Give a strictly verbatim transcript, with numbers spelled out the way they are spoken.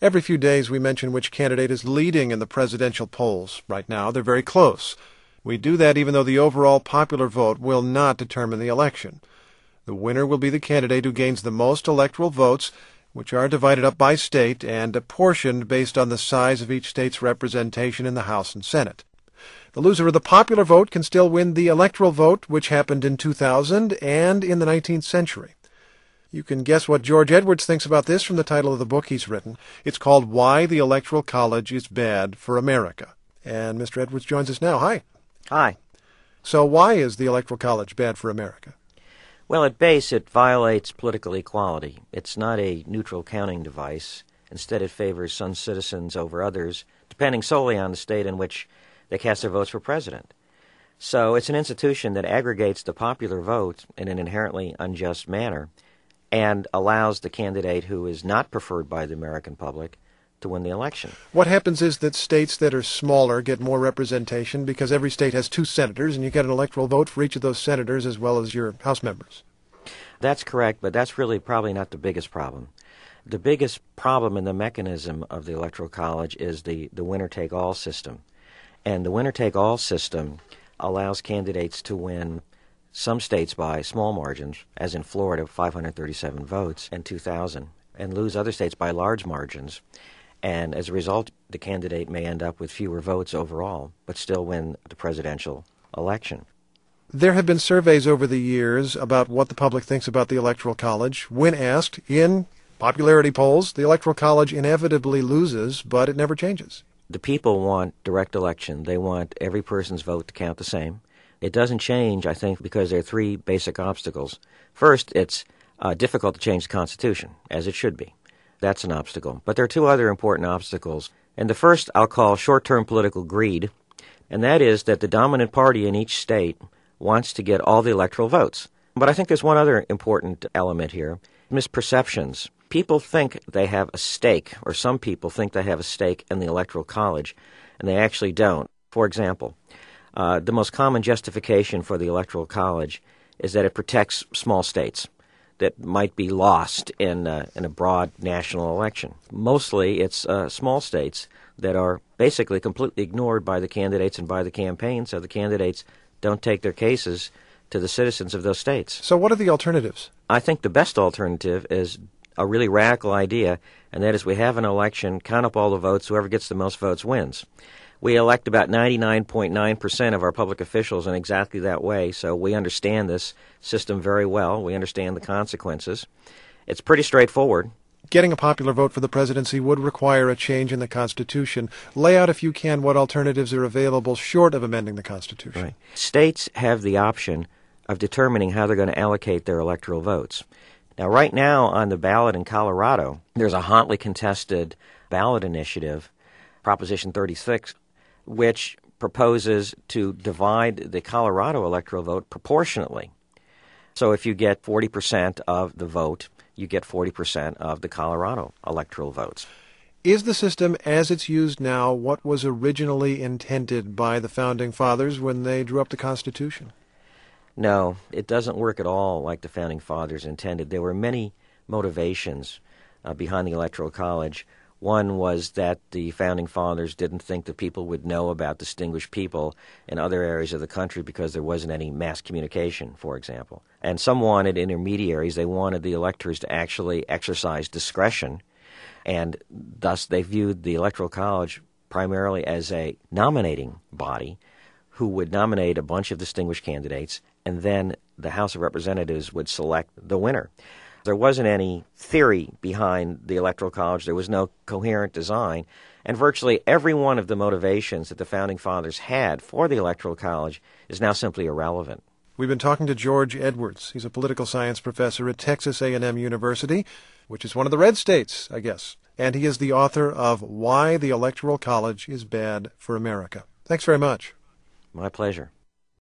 Every few days we mention which candidate is leading in the presidential polls. Right now, they're very close. We do that even though the overall popular vote will not determine the election. The winner will be the candidate who gains the most electoral votes, which are divided up by state and apportioned based on the size of each state's representation in the House and Senate. The loser of the popular vote can still win the electoral vote, which happened in two thousand and in the nineteenth century. You can guess what George Edwards thinks about this from the title of the book he's written. It's called Why the Electoral College is Bad for America. And Mister Edwards joins us now. Hi. Hi. So why is the Electoral College bad for America? Well, at base, it violates political equality. It's not a neutral counting device. Instead, it favors some citizens over others, depending solely on the state in which they cast their votes for president. So it's an institution that aggregates the popular vote in an inherently unjust manner and allows the candidate who is not preferred by the American public to win the election. What happens is that states that are smaller get more representation because every state has two senators, and you get an electoral vote for each of those senators as well as your House members. That's correct, but that's really probably not the biggest problem. The biggest problem in the mechanism of the Electoral College is the, the winner-take-all system. And the winner-take-all system allows candidates to win some states by small margins, as in Florida, five hundred thirty-seven votes in two thousand, and lose other states by large margins. And as a result, the candidate may end up with fewer votes overall, but still win the presidential election. There have been surveys over the years about what the public thinks about the Electoral College. When asked in popularity polls, the Electoral College inevitably loses, but it never changes. The people want direct election. They want every person's vote to count the same. It doesn't change, I think, because there are three basic obstacles. First, it's uh, difficult to change the Constitution, as it should be. That's an obstacle. But there are two other important obstacles. And the first I'll call short-term political greed, and that is that the dominant party in each state wants to get all the electoral votes. But I think there's one other important element here, misperceptions. People think they have a stake, or some people think they have a stake in the Electoral College, and they actually don't. For example, uh, the most common justification for the Electoral College is that it protects small states that might be lost in, uh, in a broad national election. Mostly it's uh, small states that are basically completely ignored by the candidates and by the campaign, so the candidates don't take their cases to the citizens of those states. So what are the alternatives? I think the best alternative is a really radical idea, and that is we have an election, count up all the votes, whoever gets the most votes wins. We elect about ninety-nine point nine percent of our public officials in exactly that way, so we understand this system very well. We understand the consequences. It's pretty straightforward. Getting a popular vote for the presidency would require a change in the Constitution. Lay out, if you can, what alternatives are available short of amending the Constitution. Right. States have the option of determining how they're going to allocate their electoral votes. Now, right now on the ballot in Colorado, there's a hotly contested ballot initiative, Proposition thirty-six, which proposes to divide the Colorado electoral vote proportionately. So if you get forty percent of the vote, you get forty percent of the Colorado electoral votes. Is the system as it's used now what was originally intended by the Founding Fathers when they drew up the Constitution? No, it doesn't work at all like the Founding Fathers intended. There were many motivations uh, behind the Electoral College. One was that the Founding Fathers didn't think that people would know about distinguished people in other areas of the country because there wasn't any mass communication, for example. And some wanted intermediaries. They wanted the electors to actually exercise discretion, and thus they viewed the Electoral College primarily as a nominating body who would nominate a bunch of distinguished candidates, and then the House of Representatives would select the winner. There wasn't any theory behind the Electoral College. There was no coherent design. And virtually every one of the motivations that the Founding Fathers had for the Electoral College is now simply irrelevant. We've been talking to George Edwards. He's a political science professor at Texas A and M University, which is one of the red states, I guess. And he is the author of Why the Electoral College is Bad for America. Thanks very much. My pleasure.